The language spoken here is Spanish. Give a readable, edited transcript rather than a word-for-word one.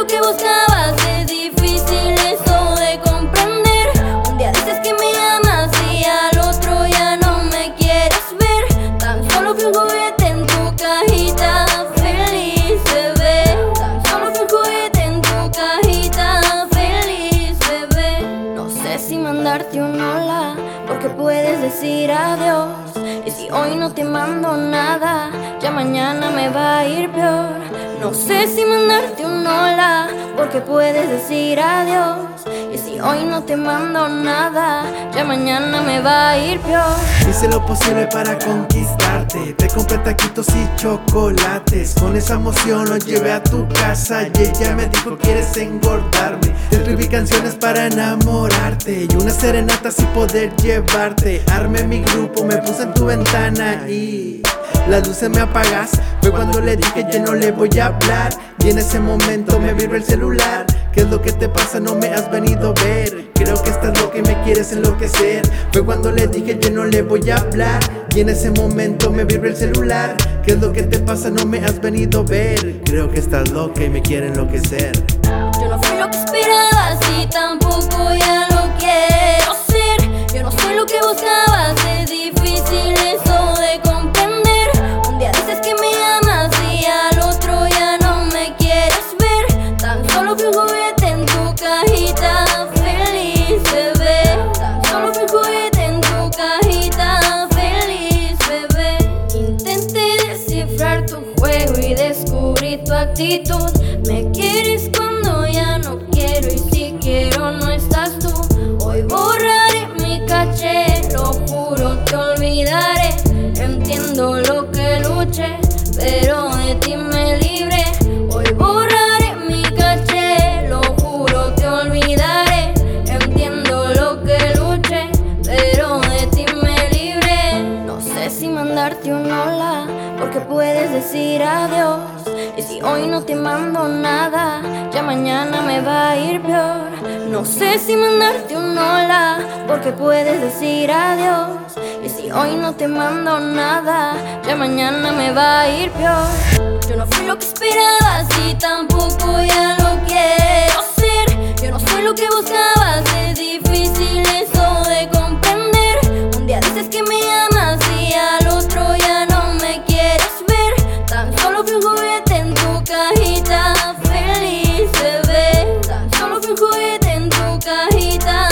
lo que buscabas, es difícil eso de comprender. Un día dices que me amas y al otro ya no me quieres ver. Tan solo fui un juguete en tu cajita feliz, bebé. Tan solo fui un juguete en tu cajita feliz, bebé. No sé si mandarte un hola, porque puedes decir adiós. Y si hoy no te mando nada, ya mañana me va a ir peor. No sé si mandarte un hola, porque puedes decir adiós. Y si hoy no te mando nada, ya mañana me va a ir peor. Hice lo posible para conquistarte. Te compré taquitos y chocolates. Con esa emoción lo llevé a tu casa y ella me dijo: ¿quieres engordarme? Te escribí canciones para enamorarte y una serenata así poder llevarte. Armé mi grupo, me puse en tu ventana y las luces me apagas. Fue cuando le dije que no le voy a hablar. Y en ese momento me vibró el celular. ¿Qué es lo que te pasa? No me has venido a ver. Creo que estás loca y me quieres enloquecer. Fue cuando le dije que no le voy a hablar. Y en ese momento me vibró el celular. ¿Qué es lo que te pasa? No me has venido a ver. Creo que estás loca y me quiere enloquecer. Yo no fui lo que esperabas y tampoco ya lo quiero ser. Yo no soy lo que buscabas, es difícil eso de comprender. Un día dices que me amas y al otro ya no me quieres ver. Tan solo fui un juguete en tu cajita feliz, bebé. Tan solo fui un juguete en tu cajita feliz, bebé. Intenté descifrar tu juego y descubrí tu actitud. Me quieres cuando ya no quiero y si quiero no estás tú. Hoy borraré mi caché, lo juro te olvidaré. Entiendo lo que luché, pero de ti me libré. Hoy borraré mi caché, lo juro te olvidaré. Entiendo lo que luché, pero de ti me libré. No sé si mandarte un hola, porque puedes decir adiós. Y si hoy no te mando nada, ya mañana me va a ir peor. No sé si mandarte un hola, porque puedes decir adiós. Y si hoy no te mando nada, ya mañana me va a ir peor. Yo no fui lo que esperabas y tampoco ya lo quiero ser. Yo no soy lo que buscabas, es difícil eso de comprender. Un día dices que me amas y al otro ya no me quieres ver. Tan solo fui un juguete en tu cajita feliz, bebé. Tan solo fui un juguete en tu cajita